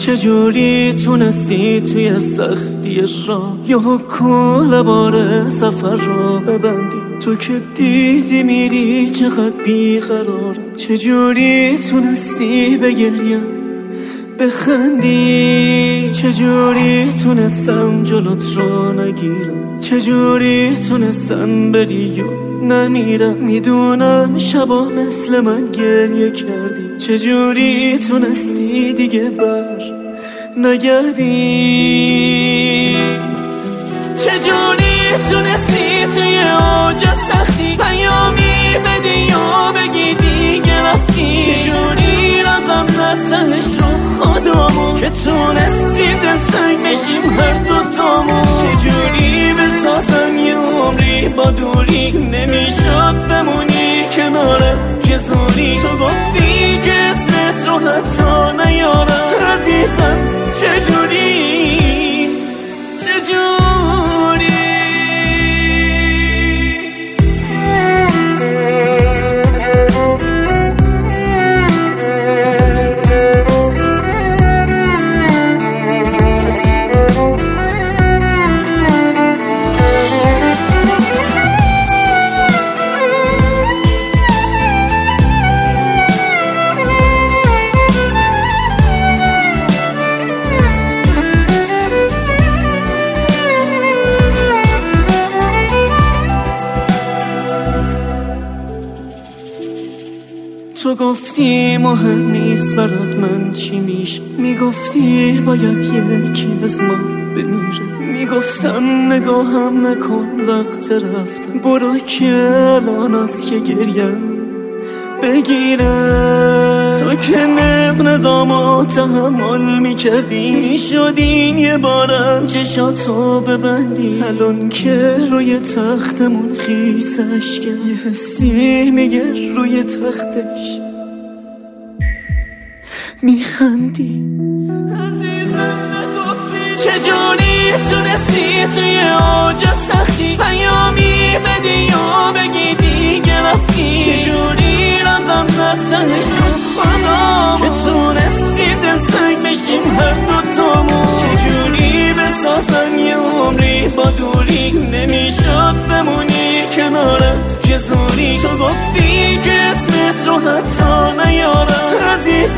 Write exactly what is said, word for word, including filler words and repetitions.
چجوری تونستی توی سختی راه یا کل بار سفر را ببندی؟ تو که دیدی میری چقدر بیقرار، چجوری تونستی بگریم بخندی؟ چجوری تونستم جلوت رو نگیرم؟ چجوری تونستم بری و نمیرم؟ میدونم شبا مثل من گریه کردی، چجوری تونستی دیگه بر نگردی؟ چجوری تونستی توی اوج سختی پیامی بدی یا بگی دیگه رفتی؟ چجوری رقم زد تهش رو خودمون که تونستی دلسنگ بشیم هر دوتامون؟ چجوری بسازم یه عمری با دوری نمیشد بمونی کنارم که زوری؟ تو گفتی که اسمت رو حتی نیارم عزیزم، چجوری چجوری تو گفتی مهم نیست برات من چی میشه، میگفتی باید یکی از ما بمیره، میگفتم نگاهم نکن وقت رفتم، برو که الان است که گریم بگیره. تو که نقنقامو تحمل میکردی، میشدین یه بارم چشاتو ببندی، الان که روی تختمون خیسش کرد یه حسی میگه روی تختش میخندی. عزیزم نگفتی چجوری تونستی توی اوج سختی پیامی بدی یا بگی دیگه رفتی؟ چجوری رقم زد تهش رو خدا که تونستی دلسنگ بشیم هر دوتامون؟ چجوری بسازم یه عمری با دوری نمیشد بمونی کنارم که زوری؟ تو گفتی که اسمت رو حتی نیارم عزیز